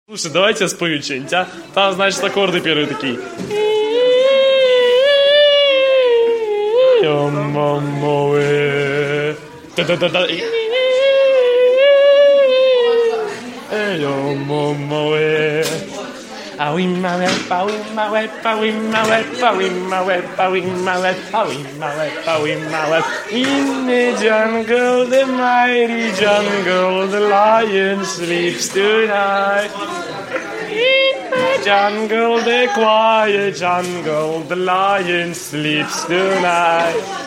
Слушай, давайте я спою что-нибудь, а? Там, значит, аккорды первые такие. Да-да-да-да. In the jungle, the mighty jungle, the lion sleeps tonight. In the jungle, the quiet jungle, the lion sleeps tonight.